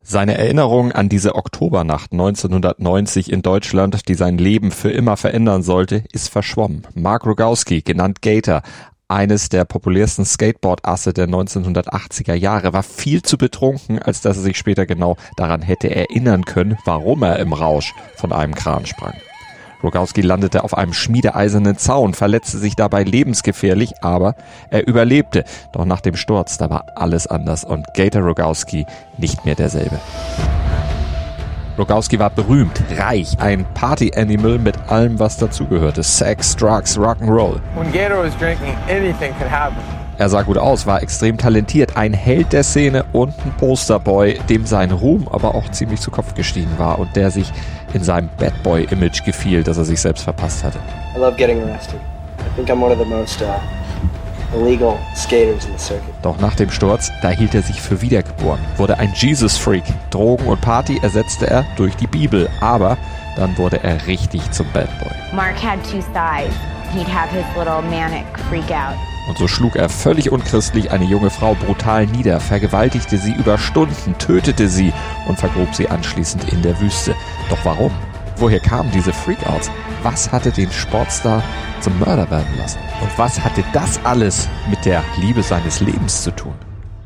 Seine Erinnerung an diese Oktobernacht 1990 in Deutschland, die sein Leben für immer verändern sollte, ist verschwommen. Mark Rogowski, genannt Gator, eines der populärsten Skateboard-Asse der 1980er Jahre, war viel zu betrunken, als dass er sich später genau daran hätte erinnern können, warum er im Rausch von einem Kran sprang. Rogowski landete auf einem schmiedeeisernen Zaun, verletzte sich dabei lebensgefährlich, aber er überlebte. Doch nach dem Sturz, da war alles anders und Gator Rogowski nicht mehr derselbe. Rogowski war berühmt, reich, ein Party-Animal mit allem, was dazugehörte. Sex, Drugs, Rock'n'Roll. When Gator was drinking, anything could happen. Er sah gut aus, war extrem talentiert, ein Held der Szene und ein Posterboy, dem sein Ruhm aber auch ziemlich zu Kopf gestiegen war und der sich in seinem Bad Boy-Image gefiel, das er sich selbst verpasst hatte. I love getting arrested. I think I'm one of the most illegal skaters in the circuit. Doch nach dem Sturz, da hielt er sich für wiedergeboren, wurde ein Jesus-Freak. Drogen und Party ersetzte er durch die Bibel, aber dann wurde er richtig zum Bad Boy. Mark had two thighs. He'd have his little manic freak out. Und so schlug er völlig unchristlich eine junge Frau brutal nieder, vergewaltigte sie über Stunden, tötete sie und vergrub sie anschließend in der Wüste. Doch warum? Woher kamen diese Freakouts? Was hatte den Sportstar zum Mörder werden lassen? Und was hatte das alles mit der Liebe seines Lebens zu tun?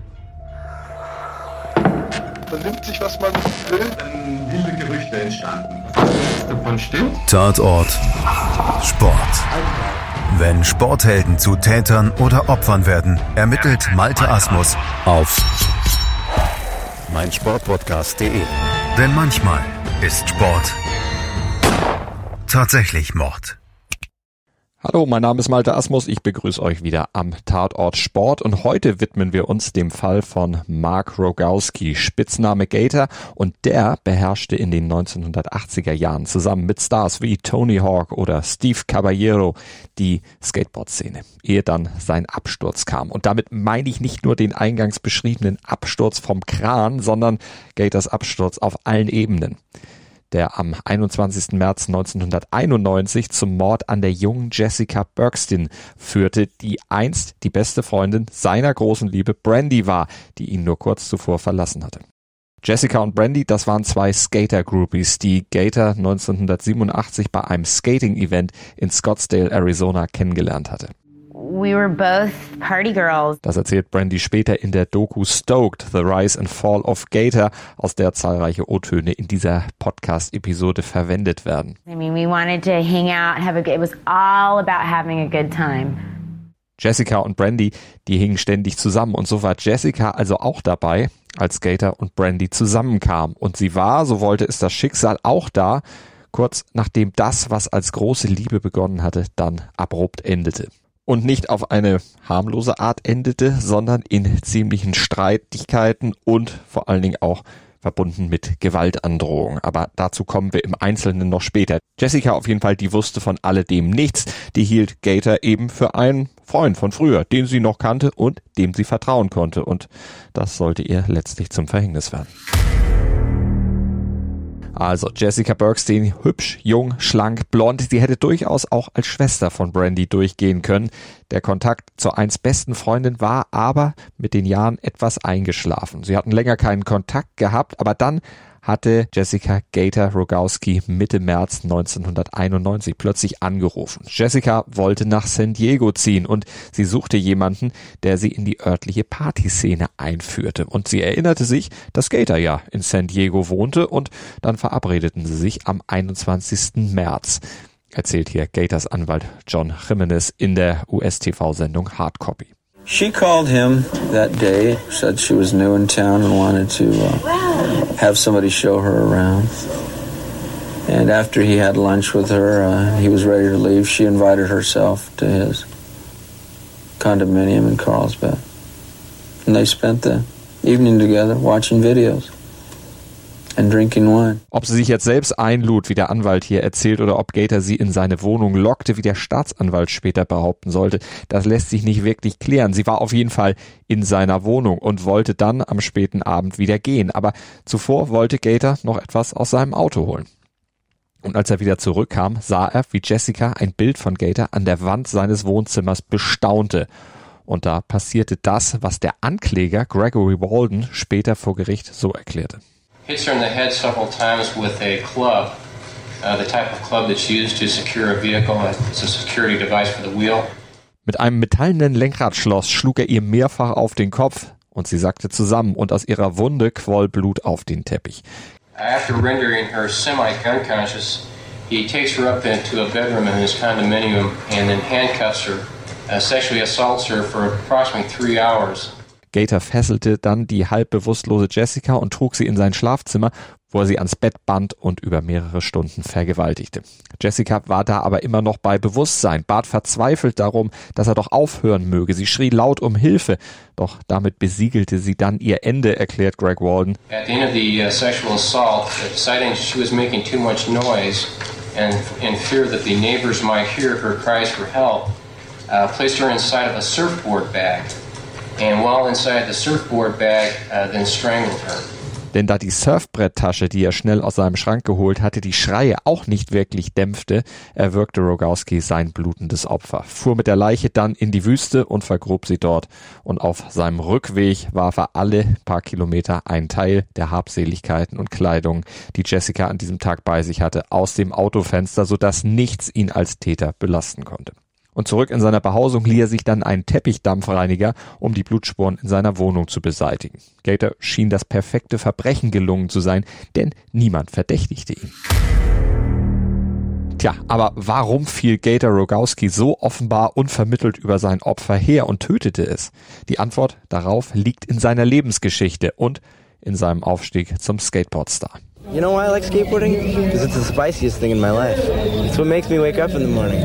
Man nimmt sich, was man will. Dann wilde Gerüchte entstanden. Was davon stimmt? Tatort Sport. Wenn Sporthelden zu Tätern oder Opfern werden, ermittelt Malte Asmus auf meinsportpodcast.de. Denn manchmal ist Sport tatsächlich Mord. Hallo, mein Name ist Malte Asmus, ich begrüße euch wieder am Tatort Sport und heute widmen wir uns dem Fall von Mark Rogowski, Spitzname Gator, und der beherrschte in den 1980er Jahren zusammen mit Stars wie Tony Hawk oder Steve Caballero die Skateboard-Szene, ehe dann sein Absturz kam. Und damit meine ich nicht nur den eingangs beschriebenen Absturz vom Kran, sondern Gators Absturz auf allen Ebenen, der am 21. März 1991 zum Mord an der jungen Jessica Bergsten führte, die einst die beste Freundin seiner großen Liebe Brandy war, die ihn nur kurz zuvor verlassen hatte. Jessica und Brandy, das waren zwei Skater-Groupies, die Gator 1987 bei einem Skating-Event in Scottsdale, Arizona kennengelernt hatte. We were both party girls. Das erzählt Brandy später in der Doku Stoked, The Rise and Fall of Gator, aus der zahlreiche O-Töne in dieser Podcast-Episode verwendet werden. I mean, we wanted to hang out, it was all about having a good time. Jessica und Brandy, die hingen ständig zusammen und so war Jessica also auch dabei, als Gator und Brandy zusammenkamen. Und sie war, so wollte es das Schicksal, auch da, kurz nachdem das, was als große Liebe begonnen hatte, dann abrupt endete. Und nicht auf eine harmlose Art endete, sondern in ziemlichen Streitigkeiten und vor allen Dingen auch verbunden mit Gewaltandrohungen. Aber dazu kommen wir im Einzelnen noch später. Jessica auf jeden Fall, die wusste von alledem nichts. Die hielt Gator eben für einen Freund von früher, den sie noch kannte und dem sie vertrauen konnte. Und das sollte ihr letztlich zum Verhängnis werden. Also Jessica Bergsten, hübsch, jung, schlank, blond, sie hätte durchaus auch als Schwester von Brandy durchgehen können. Der Kontakt zur einst besten Freundin war aber mit den Jahren etwas eingeschlafen. Sie hatten länger keinen Kontakt gehabt, aber dann hatte Jessica Gator Rogowski Mitte März 1991 plötzlich angerufen. Jessica wollte nach San Diego ziehen und sie suchte jemanden, der sie in die örtliche Partyszene einführte. Und sie erinnerte sich, dass Gator ja in San Diego wohnte und dann verabredeten sie sich am 21. März. Erzählt hier Gators Anwalt John Jimenez in der US-TV-Sendung Hardcopy. She called him that day, said she was new in town and wanted to have somebody show her around. And after he had lunch with her, he was ready to leave. She invited herself to his condominium in Carlsbad. And they spent the evening together watching videos and drinking wine. Ob sie sich jetzt selbst einlud, wie der Anwalt hier erzählt, oder ob Gator sie in seine Wohnung lockte, wie der Staatsanwalt später behaupten sollte, das lässt sich nicht wirklich klären. Sie war auf jeden Fall in seiner Wohnung und wollte dann am späten Abend wieder gehen. Aber zuvor wollte Gator noch etwas aus seinem Auto holen. Und als er wieder zurückkam, sah er, wie Jessica ein Bild von Gator an der Wand seines Wohnzimmers bestaunte. Und da passierte das, was der Ankläger Gregory Walden später vor Gericht so erklärte. Hits her in the head several times with a club, the type of club that's used to secure a vehicle. It's a security device for the wheel. Mit einem metallenen Lenkradschloss schlug er ihr mehrfach auf den Kopf und sie sackte zusammen und aus ihrer Wunde quoll Blut auf den Teppich. After rendering her semi-unconscious, he takes her up into a bedroom in his condominium and then handcuffs her, sexually assaults her for approximately 3 hours. Gator fesselte dann die halb bewusstlose Jessica und trug sie in sein Schlafzimmer, wo er sie ans Bett band und über mehrere Stunden vergewaltigte. Jessica war da aber immer noch bei Bewusstsein, bat verzweifelt darum, dass er doch aufhören möge. Sie schrie laut um Hilfe, doch damit besiegelte sie dann ihr Ende, erklärt Greg Walden. At the end of the sexual assault, deciding she was making too much noise and in fear that the neighbors might hear her cries for help, placed her inside of a surfboard bag. And while inside the surfboard bag, then strangled her. Denn da die Surfbretttasche, die er schnell aus seinem Schrank geholt hatte, die Schreie auch nicht wirklich dämpfte, erwürgte Rogowski sein blutendes Opfer, fuhr mit der Leiche dann in die Wüste und vergrub sie dort. Und auf seinem Rückweg warf er alle paar Kilometer einen Teil der Habseligkeiten und Kleidung, die Jessica an diesem Tag bei sich hatte, aus dem Autofenster, sodass nichts ihn als Täter belasten konnte. Und zurück in seiner Behausung lieh er sich dann einen Teppichdampfreiniger, um die Blutspuren in seiner Wohnung zu beseitigen. Gator schien das perfekte Verbrechen gelungen zu sein, denn niemand verdächtigte ihn. Tja, aber warum fiel Gator Rogowski so offenbar unvermittelt über sein Opfer her und tötete es? Die Antwort darauf liegt in seiner Lebensgeschichte und in seinem Aufstieg zum Skateboardstar. You know why I like skateboarding? Because it's the spiciest thing in my life. It's what makes me wake up in the morning.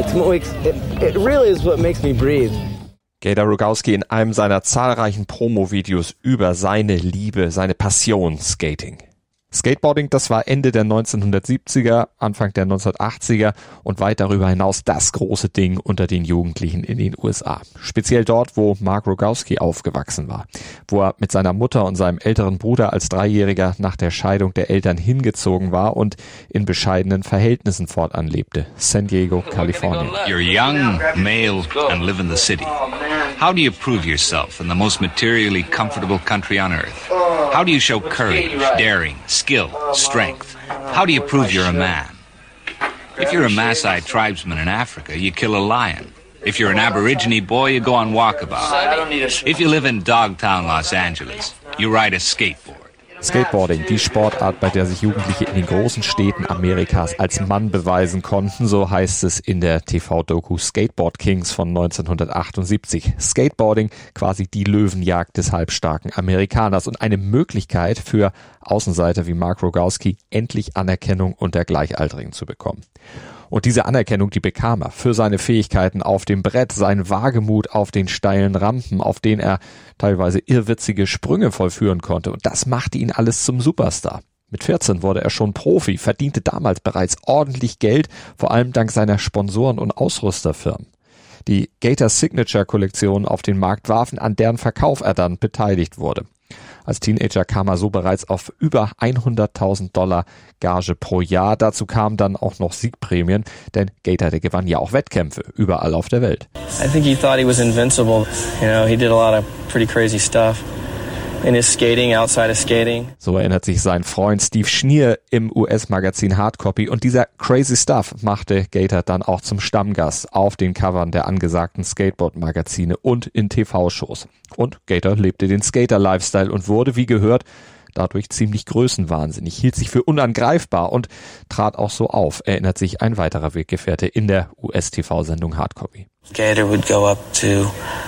It really is what makes me breathe. Gator Rogowski in einem seiner zahlreichen Promo-Videos über seine Liebe, seine Passion Skating. Skateboarding, das war Ende der 1970er, Anfang der 1980er und weit darüber hinaus das große Ding unter den Jugendlichen in den USA. Speziell dort, wo Mark Rogowski aufgewachsen war, wo er mit seiner Mutter und seinem älteren Bruder als Dreijähriger nach der Scheidung der Eltern hingezogen war und in bescheidenen Verhältnissen fortan lebte. San Diego, Kalifornien. You're young, male, and live in the city. How do you prove yourself in the most materially comfortable country on earth? How do you show courage, daring, skill, strength? How do you prove you're a man? If you're a Maasai tribesman in Africa, you kill a lion. If you're an Aborigine boy, you go on walkabout. If you live in Dogtown, Los Angeles, you ride a skateboard. Skateboarding, die Sportart, bei der sich Jugendliche in den großen Städten Amerikas als Mann beweisen konnten, so heißt es in der TV-Doku Skateboard Kings von 1978. Skateboarding, quasi die Löwenjagd des halbstarken Amerikaners und eine Möglichkeit für Außenseiter wie Mark Rogowski, endlich Anerkennung unter Gleichaltrigen zu bekommen. Und diese Anerkennung, die bekam er für seine Fähigkeiten auf dem Brett, seinen Wagemut auf den steilen Rampen, auf denen er teilweise irrwitzige Sprünge vollführen konnte. Und das machte ihn alles zum Superstar. Mit 14 wurde er schon Profi, verdiente damals bereits ordentlich Geld, vor allem dank seiner Sponsoren und Ausrüsterfirmen. Die Gator Signature Kollektion auf den Markt warfen, an deren Verkauf er dann beteiligt wurde. Als Teenager kam er so bereits auf über $100.000 Gage pro Jahr. Dazu kamen dann auch noch Siegprämien, denn Gator, der gewann ja auch Wettkämpfe überall auf der Welt. I think he thought he was invincible. You know, he did a lot of pretty crazy stuff. In his skating, outside of skating. So erinnert sich sein Freund Steve Schnier im US-Magazin Hardcopy und dieser Crazy Stuff machte Gator dann auch zum Stammgast auf den Covern der angesagten Skateboard-Magazine und in TV-Shows. Und Gator lebte den Skater-Lifestyle und wurde, wie gehört, dadurch ziemlich größenwahnsinnig, hielt sich für unangreifbar und trat auch so auf, erinnert sich ein weiterer Weggefährte in der US-TV-Sendung Hardcopy. Gator would go up to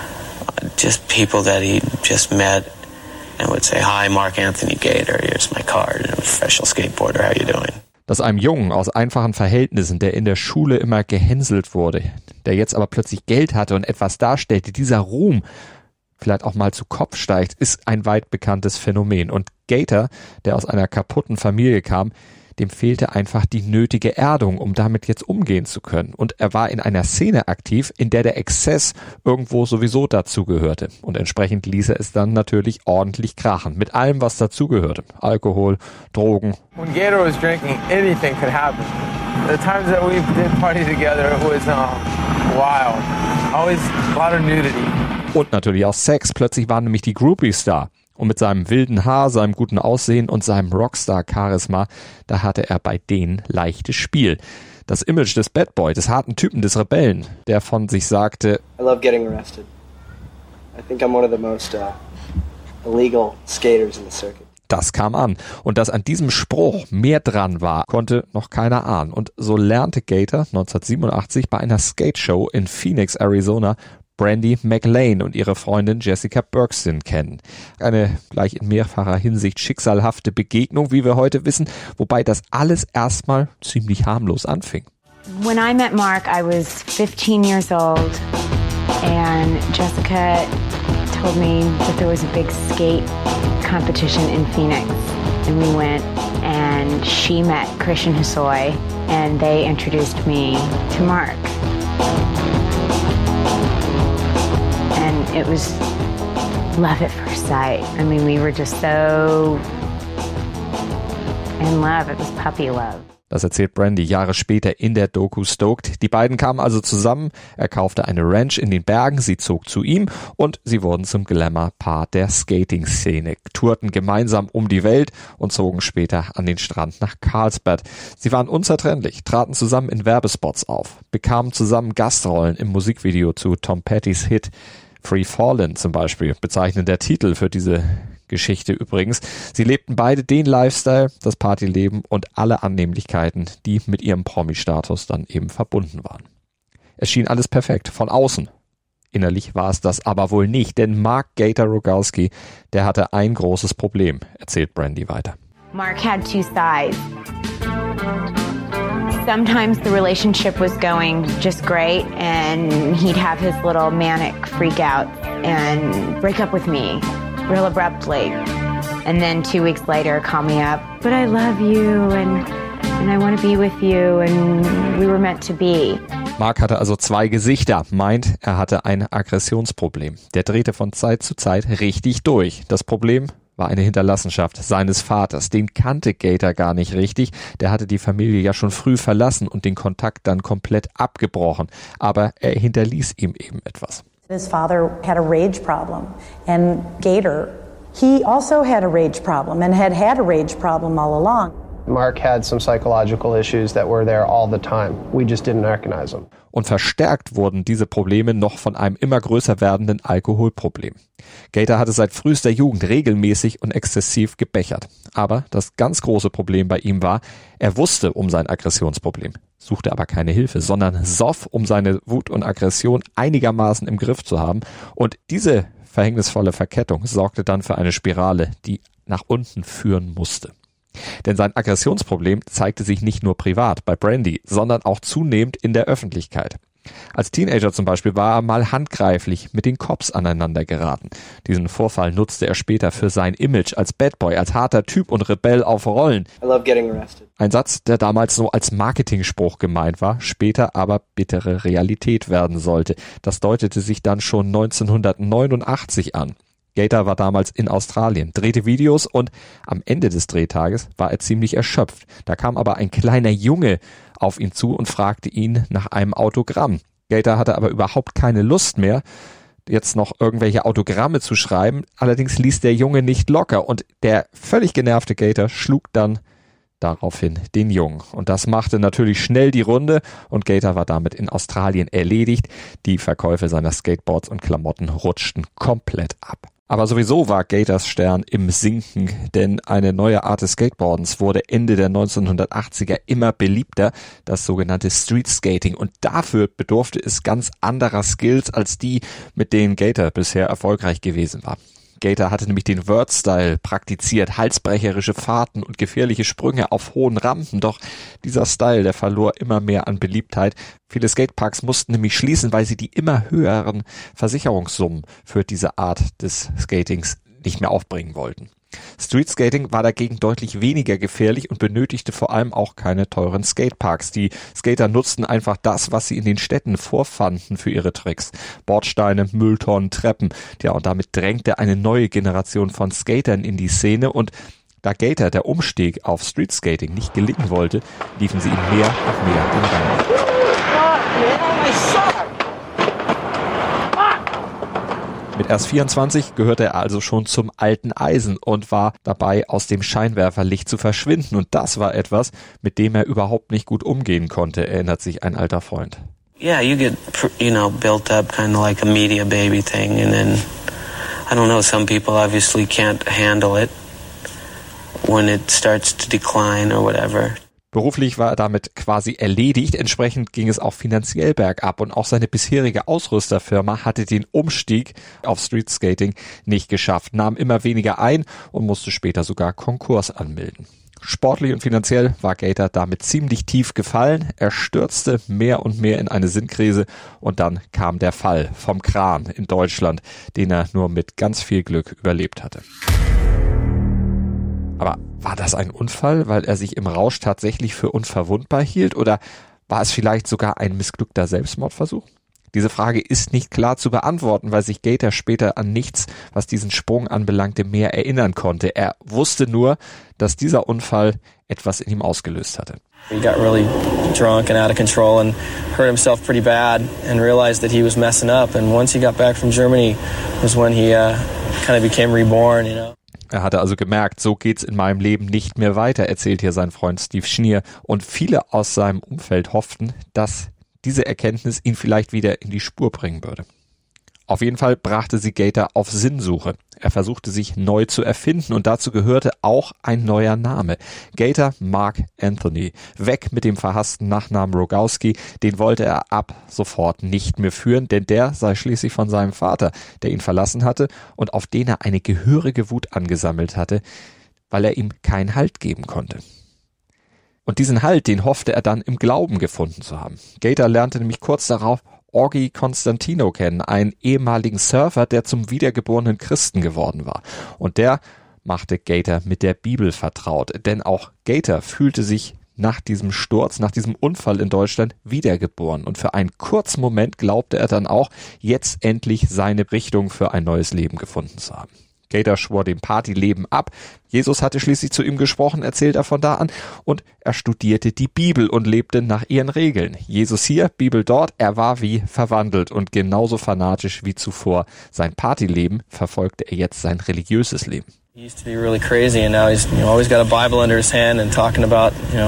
just people that he just met and would say, "Hi, Mark Anthony Gator, here's my card, I'm a professional skateboarder, how you doing?" Dass einem Jungen aus einfachen Verhältnissen, der in der Schule immer gehänselt wurde, der jetzt aber plötzlich Geld hatte und etwas darstellte, dieser Ruhm vielleicht auch mal zu Kopf steigt, ist ein weit bekanntes Phänomen. Und Gator, der aus einer kaputten Familie kam, dem fehlte einfach die nötige Erdung, um damit jetzt umgehen zu können. Und er war in einer Szene aktiv, in der der Exzess irgendwo sowieso dazugehörte. Und entsprechend ließ er es dann natürlich ordentlich krachen. Mit allem, was dazugehörte. Alkohol, Drogen. When Gator was drinking, anything could happen. The times that we did party together, it was wild. Always a lot of nudity. Und natürlich auch Sex. Plötzlich waren nämlich die Groupies da. Und mit seinem wilden Haar, seinem guten Aussehen und seinem Rockstar-Charisma, da hatte er bei denen leichtes Spiel. Das Image des Bad Boy, des harten Typen, des Rebellen, der von sich sagte, I love getting arrested. I think I'm one of the most illegal skaters in the circuit. Das kam an. Und dass an diesem Spruch mehr dran war, konnte noch keiner ahnen. Und so lernte Gator 1987 bei einer Skate-Show in Phoenix, Arizona, Brandy McLean und ihre Freundin Jessica Bergsten kennen. Eine gleich in mehrfacher Hinsicht schicksalhafte Begegnung, wie wir heute wissen, wobei das alles erstmal ziemlich harmlos anfing. When I met Mark, I was 15 years old and Jessica told me that there was a big skate competition in Phoenix, and we went and she met Christian Hosoi and they introduced me to Mark. And it was love at first sight. I mean, we were just so in love. It was puppy love. Das erzählt Brandy Jahre später in der Doku Stoked. Die beiden kamen also zusammen, er kaufte eine Ranch in den Bergen, sie zog zu ihm und sie wurden zum Glamour-Paar der Skating-Szene, tourten gemeinsam um die Welt und zogen später an den Strand nach Carlsbad. Sie waren unzertrennlich, traten zusammen in Werbespots auf, bekamen zusammen Gastrollen im Musikvideo zu Tom Pettys Hit Free Fallin' zum Beispiel, bezeichnender Titel für diese Geschichte übrigens. Sie lebten beide den Lifestyle, das Partyleben und alle Annehmlichkeiten, die mit ihrem Promi-Status dann eben verbunden waren. Es schien alles perfekt, von außen. Innerlich war es das aber wohl nicht, denn Mark Gator Rogalski, der hatte ein großes Problem, erzählt Brandy weiter. Mark had two sides. Sometimes the relationship was going just great and he'd have his little manic freakouts and break up with me real abruptly. And then 2 weeks later call me up, but I love you and I want to be with you and we were meant to be. Mark hatte also zwei Gesichter, meint, er hatte ein Aggressionsproblem. Der drehte von Zeit zu Zeit richtig durch. Das Problem war eine Hinterlassenschaft seines Vaters. Den kannte Gator gar nicht richtig. Der hatte die Familie ja schon früh verlassen und den Kontakt dann komplett abgebrochen. Aber er hinterließ ihm eben etwas. His father had a rage problem, and Gator, he also had a rage problem and had a rage problem all along. Mark had some psychological issues that were there all the time. We just didn't recognize them. Und verstärkt wurden diese Probleme noch von einem immer größer werdenden Alkoholproblem. Gator hatte seit frühester Jugend regelmäßig und exzessiv gebechert. Aber das ganz große Problem bei ihm war, er wusste um sein Aggressionsproblem, suchte aber keine Hilfe, sondern soff, um seine Wut und Aggression einigermaßen im Griff zu haben. Und diese verhängnisvolle Verkettung sorgte dann für eine Spirale, die nach unten führen musste. Denn sein Aggressionsproblem zeigte sich nicht nur privat bei Brandy, sondern auch zunehmend in der Öffentlichkeit. Als Teenager zum Beispiel war er mal handgreiflich mit den Cops aneinander geraten. Diesen Vorfall nutzte er später für sein Image als Bad Boy, als harter Typ und Rebell auf Rollen. I love getting arrested. Ein Satz, der damals so als Marketingspruch gemeint war, später aber bittere Realität werden sollte. Das deutete sich dann schon 1989 an. Gator war damals in Australien, drehte Videos und am Ende des Drehtages war er ziemlich erschöpft. Da kam aber ein kleiner Junge auf ihn zu und fragte ihn nach einem Autogramm. Gator hatte aber überhaupt keine Lust mehr, jetzt noch irgendwelche Autogramme zu schreiben. Allerdings ließ der Junge nicht locker und der völlig genervte Gator schlug dann daraufhin den Jungen. Und das machte natürlich schnell die Runde und Gator war damit in Australien erledigt. Die Verkäufe seiner Skateboards und Klamotten rutschten komplett ab. Aber sowieso war Gators Stern im Sinken, denn eine neue Art des Skateboardens wurde Ende der 1980er immer beliebter, das sogenannte Street Skating. Und dafür bedurfte es ganz anderer Skills als die, mit denen Gator bisher erfolgreich gewesen war. Gator hatte nämlich den Vert-Style praktiziert, halsbrecherische Fahrten und gefährliche Sprünge auf hohen Rampen. Doch dieser Style, der verlor immer mehr an Beliebtheit. Viele Skateparks mussten nämlich schließen, weil sie die immer höheren Versicherungssummen für diese Art des Skatings nicht mehr aufbringen wollten. Street Skating war dagegen deutlich weniger gefährlich und benötigte vor allem auch keine teuren Skateparks. Die Skater nutzten einfach das, was sie in den Städten vorfanden für ihre Tricks. Bordsteine, Mülltonnen, Treppen. Ja, und damit drängte eine neue Generation von Skatern in die Szene und da Gator der Umstieg auf Street Skating nicht gelingen wollte, liefen sie ihm mehr und mehr den Rang. Mit erst 24 gehörte er also schon zum alten Eisen und war dabei, aus dem Scheinwerferlicht zu verschwinden. Und das war etwas, mit dem er überhaupt nicht gut umgehen konnte, erinnert sich ein alter Freund. Yeah, you get, built up kind of like a media baby thing. And then, I don't know, some people obviously can't handle it when it starts to decline or whatever. Beruflich war er damit quasi erledigt, entsprechend ging es auch finanziell bergab und auch seine bisherige Ausrüsterfirma hatte den Umstieg auf Streetskating nicht geschafft, nahm immer weniger ein und musste später sogar Konkurs anmelden. Sportlich und finanziell war Gator damit ziemlich tief gefallen, er stürzte mehr und mehr in eine Sinnkrise und dann kam der Fall vom Kran in Deutschland, den er nur mit ganz viel Glück überlebt hatte. Aber war das ein Unfall, weil er sich im Rausch tatsächlich für unverwundbar hielt, oder war es vielleicht sogar ein missglückter Selbstmordversuch? Diese Frage ist nicht klar zu beantworten, weil sich Gator später an nichts, was diesen Sprung anbelangte, mehr erinnern konnte. Er wusste nur, dass dieser Unfall etwas in ihm ausgelöst hatte. He got really drunk and out of control and hurt himself pretty bad and realized that he was messing up. And once he got back from Germany was when he kind of became reborn, Er hatte also gemerkt, so geht's in meinem Leben nicht mehr weiter, erzählt hier sein Freund Steve Schnier. Und viele aus seinem Umfeld hofften, dass diese Erkenntnis ihn vielleicht wieder in die Spur bringen würde. Auf jeden Fall brachte sie Gator auf Sinnsuche. Er versuchte sich neu zu erfinden und dazu gehörte auch ein neuer Name. Gator Mark Anthony. Weg mit dem verhassten Nachnamen Rogowski, den wollte er ab sofort nicht mehr führen, denn der sei schließlich von seinem Vater, der ihn verlassen hatte und auf den er eine gehörige Wut angesammelt hatte, weil er ihm keinen Halt geben konnte. Und diesen Halt, den hoffte er dann im Glauben gefunden zu haben. Gator lernte nämlich kurz darauf Augie Constantino kennen, einen ehemaligen Surfer, der zum wiedergeborenen Christen geworden war. Und der machte Gator mit der Bibel vertraut, denn auch Gator fühlte sich nach diesem Sturz, nach diesem Unfall in Deutschland wiedergeboren. Und für einen kurzen Moment glaubte er dann auch, jetzt endlich seine Richtung für ein neues Leben gefunden zu haben. Gator schwor dem Partyleben ab. Jesus hatte schließlich zu ihm gesprochen, erzählt er von da an. Und er studierte die Bibel und lebte nach ihren Regeln. Jesus hier, Bibel dort, er war wie verwandelt und genauso fanatisch wie zuvor. Sein Partyleben verfolgte er jetzt sein religiöses Leben. He used to be really crazy and now he's always got a Bible under his hand and talking about,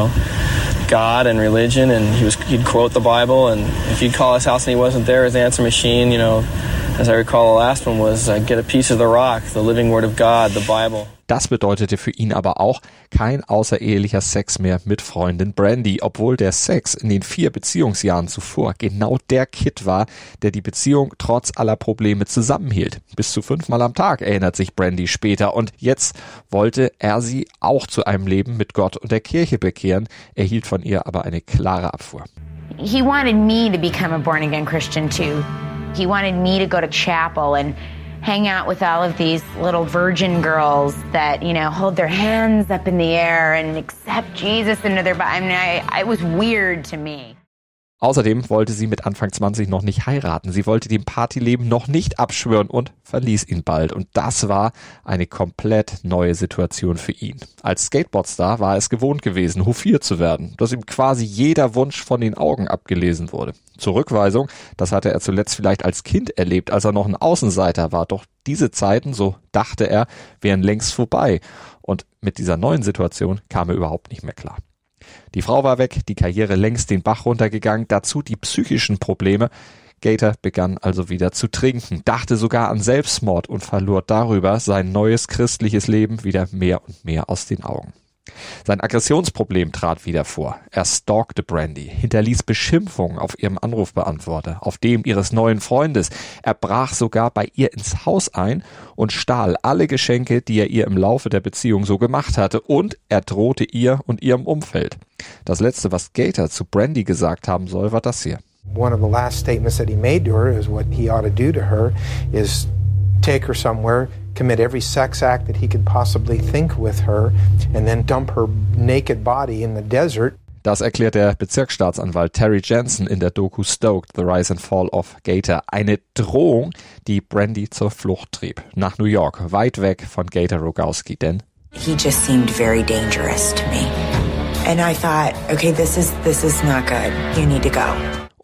God and religion, and he'd quote the Bible, and if you'd call his house and he wasn't there, his answer machine, as I recall, the last one was get a piece of the rock, the living word of God, the Bible. Das bedeutete für ihn aber auch kein außerehelicher Sex mehr mit Freundin Brandy, obwohl der Sex in den 4 Beziehungsjahren zuvor genau der Kitt war, der die Beziehung trotz aller Probleme zusammenhielt. Bis zu 5-mal am Tag, erinnert sich Brandy später. Und jetzt wollte er sie auch zu einem Leben mit Gott und der Kirche bekehren, erhielt von ihr aber eine klare Abfuhr. He wanted me to become a born-again Christian too. He wanted me to go to chapel and hang out with all of these little virgin girls that, hold their hands up in the air and accept Jesus into their body. I mean, it was weird to me. Außerdem wollte sie mit Anfang 20 noch nicht heiraten. Sie wollte dem Partyleben noch nicht abschwören und verließ ihn bald. Und das war eine komplett neue Situation für ihn. Als Skateboardstar war er es gewohnt gewesen, hofiert zu werden, dass ihm quasi jeder Wunsch von den Augen abgelesen wurde. Zurückweisung, das hatte er zuletzt vielleicht als Kind erlebt, als er noch ein Außenseiter war. Doch diese Zeiten, so dachte er, wären längst vorbei. Und mit dieser neuen Situation kam er überhaupt nicht mehr klar. Die Frau war weg, die Karriere längst den Bach runtergegangen, dazu die psychischen Probleme. Gator begann also wieder zu trinken, dachte sogar an Selbstmord und verlor darüber sein neues christliches Leben wieder mehr und mehr aus den Augen. Sein Aggressionsproblem trat wieder vor. Er stalkte Brandy, hinterließ Beschimpfungen auf ihrem Anrufbeantworter, auf dem ihres neuen Freundes. Er brach sogar bei ihr ins Haus ein und stahl alle Geschenke, die er ihr im Laufe der Beziehung so gemacht hatte, und er drohte ihr und ihrem Umfeld. Das Letzte, was Gator zu Brandy gesagt haben soll, war das hier. One of the last statements that he made to her is what he ought to do to her is take her somewhere, commit every sex act that he could possibly think with her, and then dump her naked body in the desert. Das erklärt der Bezirksstaatsanwalt Terry Jensen in der Doku Stoked, The Rise and Fall of Gator. Eine Drohung, die Brandy zur Flucht trieb. Nach New York, weit weg von Gator Rogowski, denn he just seemed very dangerous to me. And I thought, okay, this is not good. You need to go.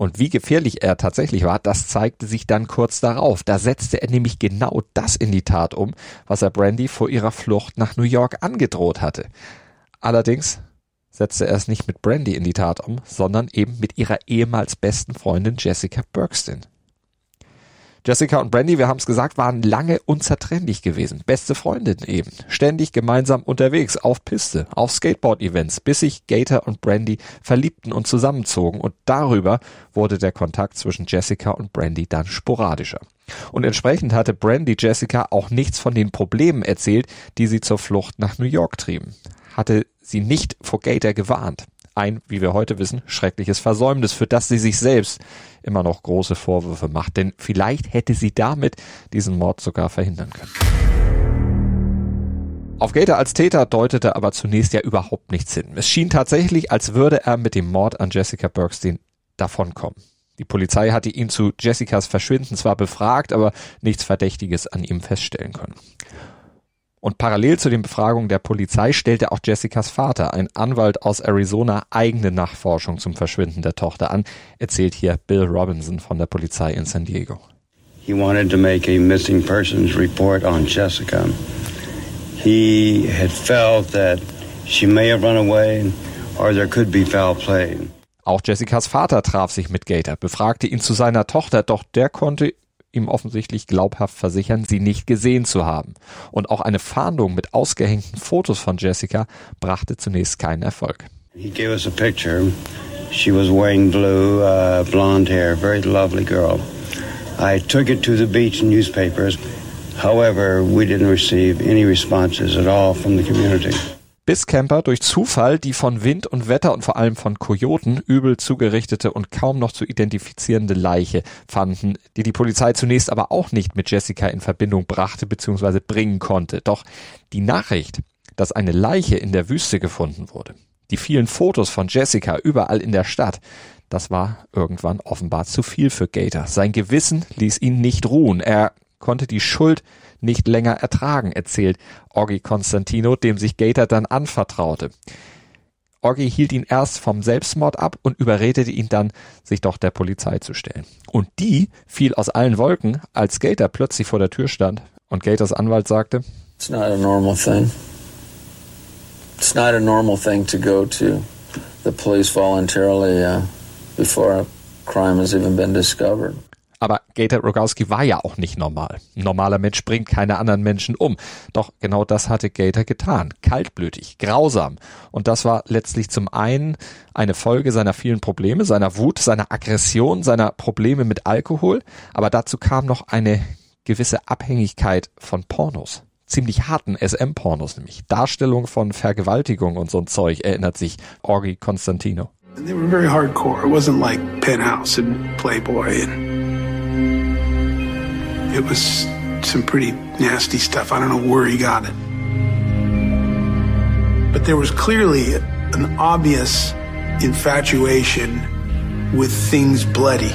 Und wie gefährlich er tatsächlich war, das zeigte sich dann kurz darauf. Da setzte er nämlich genau das in die Tat um, was er Brandy vor ihrer Flucht nach New York angedroht hatte. Allerdings setzte er es nicht mit Brandy in die Tat um, sondern eben mit ihrer ehemals besten Freundin Jessica Bergsten. Jessica und Brandy, wir haben es gesagt, waren lange unzertrennlich gewesen. Beste Freundinnen eben. Ständig gemeinsam unterwegs, auf Piste, auf Skateboard-Events, bis sich Gator und Brandy verliebten und zusammenzogen. Und darüber wurde der Kontakt zwischen Jessica und Brandy dann sporadischer. Und entsprechend hatte Brandy Jessica auch nichts von den Problemen erzählt, die sie zur Flucht nach New York trieben. Hatte sie nicht vor Gator gewarnt. Ein, wie wir heute wissen, schreckliches Versäumnis, für das sie sich selbst immer noch große Vorwürfe macht. Denn vielleicht hätte sie damit diesen Mord sogar verhindern können. Auf Gator als Täter deutete aber zunächst ja überhaupt nichts hin. Es schien tatsächlich, als würde er mit dem Mord an Jessica Bergsten davonkommen. Die Polizei hatte ihn zu Jessicas Verschwinden zwar befragt, aber nichts Verdächtiges an ihm feststellen können. Und parallel zu den Befragungen der Polizei stellte auch Jessicas Vater, ein Anwalt aus Arizona, eigene Nachforschung zum Verschwinden der Tochter an, erzählt hier Bill Robinson von der Polizei in San Diego. He wanted to make a missing persons report on Jessica. He had felt that she may have run away or there could be foul play. Auch Jessicas Vater traf sich mit Gator, befragte ihn zu seiner Tochter, doch der konnte ihm offensichtlich glaubhaft versichern, sie nicht gesehen zu haben. Und auch eine Fahndung mit ausgehängten Fotos von Jessica brachte zunächst keinen Erfolg. He gave us a picture. She was wearing blue, blonde hair, very lovely girl. I took it to the beach newspapers. However, we didn't receive any responses at all from the community. Bis Camper durch Zufall die von Wind und Wetter und vor allem von Kojoten übel zugerichtete und kaum noch zu identifizierende Leiche fanden, die Polizei zunächst aber auch nicht mit Jessica in Verbindung brachte bzw. bringen konnte. Doch die Nachricht, dass eine Leiche in der Wüste gefunden wurde, die vielen Fotos von Jessica überall in der Stadt, das war irgendwann offenbar zu viel für Gator. Sein Gewissen ließ ihn nicht ruhen. Er konnte die Schuld nicht länger ertragen, erzählt Oggy Constantino, dem sich Gator dann anvertraute. Oggy hielt ihn erst vom Selbstmord ab und überredete ihn dann, sich doch der Polizei zu stellen. Und die fiel aus allen Wolken, als Gator plötzlich vor der Tür stand und Gators Anwalt sagte, It's not a normal thing. It's not a normal thing to go to the police voluntarily before a crime has even been discovered. Aber Gator Rogowski war ja auch nicht normal. Ein normaler Mensch bringt keine anderen Menschen um. Doch genau das hatte Gator getan. Kaltblütig, grausam. Und das war letztlich zum einen eine Folge seiner vielen Probleme, seiner Wut, seiner Aggression, seiner Probleme mit Alkohol. Aber dazu kam noch eine gewisse Abhängigkeit von Pornos. Ziemlich harten SM-Pornos nämlich. Darstellung von Vergewaltigung und so ein Zeug, erinnert sich Oggy Constantino. And they were very hardcore. It wasn't like Penthouse and Playboy and it was some pretty nasty stuff. I don't know where he got it. But there was clearly an obvious infatuation with things bloody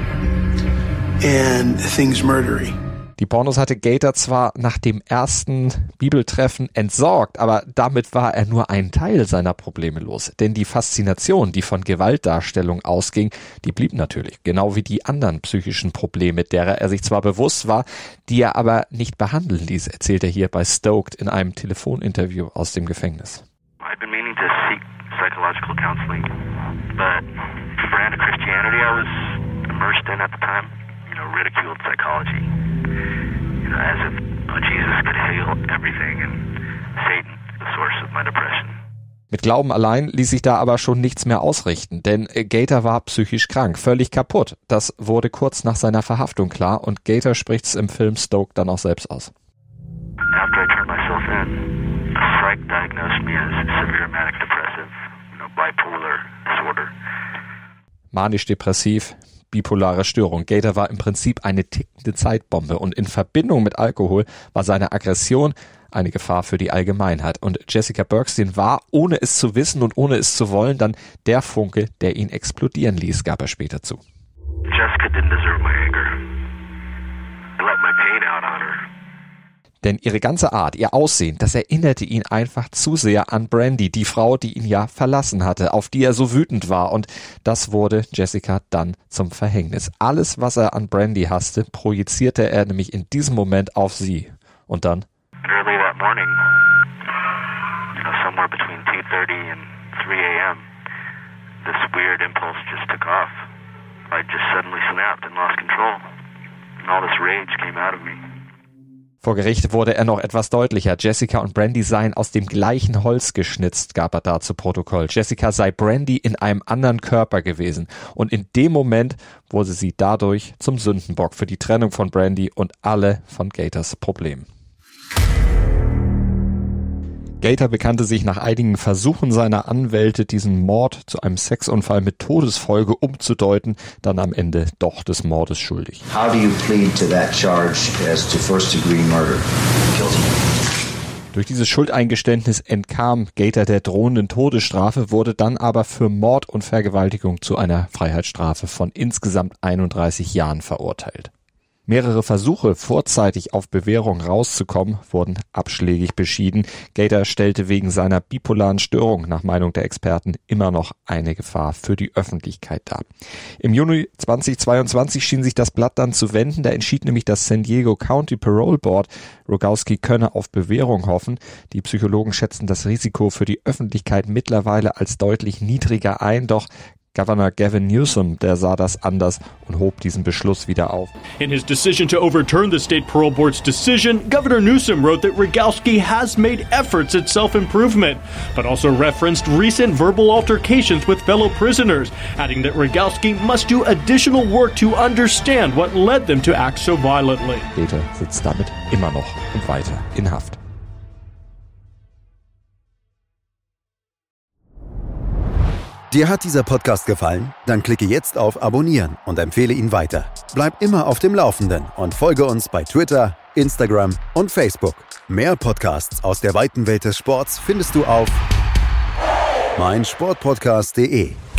and things murdery. Die Pornos hatte Gator zwar nach dem ersten Bibeltreffen entsorgt, aber damit war er nur einen Teil seiner Probleme los. Denn die Faszination, die von Gewaltdarstellung ausging, die blieb natürlich. Genau wie die anderen psychischen Probleme, derer er sich zwar bewusst war, die er aber nicht behandeln ließ, erzählt er hier bei Stoked in einem Telefoninterview aus dem Gefängnis. I've been meaning to seek psychological counseling, but the brand of Christianity I was immersed in at the time, ridiculed psychology. As if Jesus could heal everything and Satan, the source of my depression. Mit Glauben allein ließ sich da aber schon nichts mehr ausrichten, denn Gator war psychisch krank, völlig kaputt. Das wurde kurz nach seiner Verhaftung klar und Gator spricht es im Film Stoked dann auch selbst aus. After I turned myself in, a psych diagnosed me as severe manic depressive, bipolar disorder. Manisch-depressiv, bipolare Störung. Gator war im Prinzip eine tickende Zeitbombe und in Verbindung mit Alkohol war seine Aggression eine Gefahr für die Allgemeinheit. Und Jessica Bergsten war, ohne es zu wissen und ohne es zu wollen, dann der Funke, der ihn explodieren ließ, gab er später zu. Jessica didn't deserve my anger. I let my pain out on her. Denn ihre ganze Art, ihr Aussehen, das erinnerte ihn einfach zu sehr an Brandy, die Frau, die ihn ja verlassen hatte, auf die er so wütend war. Und das wurde Jessica dann zum Verhängnis. Alles, was er an Brandy hasste, projizierte er nämlich in diesem Moment auf sie. Und dann? Early that morning, somewhere between 2:30 and 3 a.m., this weird impulse just took off. I just suddenly snapped and lost control. And all this rage came out of me. Vor Gericht wurde er noch etwas deutlicher. Jessica und Brandy seien aus dem gleichen Holz geschnitzt, gab er da zu Protokoll. Jessica sei Brandy in einem anderen Körper gewesen. Und in dem Moment wurde sie dadurch zum Sündenbock für die Trennung von Brandy und alle von Gators Problemen. Gator bekannte sich nach einigen Versuchen seiner Anwälte, diesen Mord zu einem Sexunfall mit Todesfolge umzudeuten, dann am Ende doch des Mordes schuldig. How do you plead to that charge as to first-degree murder? Guilty. Durch dieses Schuldeingeständnis entkam Gator der drohenden Todesstrafe, wurde dann aber für Mord und Vergewaltigung zu einer Freiheitsstrafe von insgesamt 31 Jahren verurteilt. Mehrere Versuche, vorzeitig auf Bewährung rauszukommen, wurden abschlägig beschieden. Gator stellte wegen seiner bipolaren Störung nach Meinung der Experten immer noch eine Gefahr für die Öffentlichkeit dar. Im Juni 2022 schien sich das Blatt dann zu wenden. Da entschied nämlich das San Diego County Parole Board, Rogowski könne auf Bewährung hoffen. Die Psychologen schätzten das Risiko für die Öffentlichkeit mittlerweile als deutlich niedriger ein, doch Governor Gavin Newsom, der sah das anders und hob diesen Beschluss wieder auf. In his decision to overturn the state parole board's decision, Governor Newsom wrote that Rogowski has made efforts at self-improvement, but also referenced recent verbal altercations with fellow prisoners, adding that Rogowski must do additional work to understand what led them to act so violently. Gator sitzt damit immer noch und weiter in Haft. Dir hat dieser Podcast gefallen? Dann klicke jetzt auf Abonnieren und empfehle ihn weiter. Bleib immer auf dem Laufenden und folge uns bei Twitter, Instagram und Facebook. Mehr Podcasts aus der weiten Welt des Sports findest du auf meinsportpodcast.de.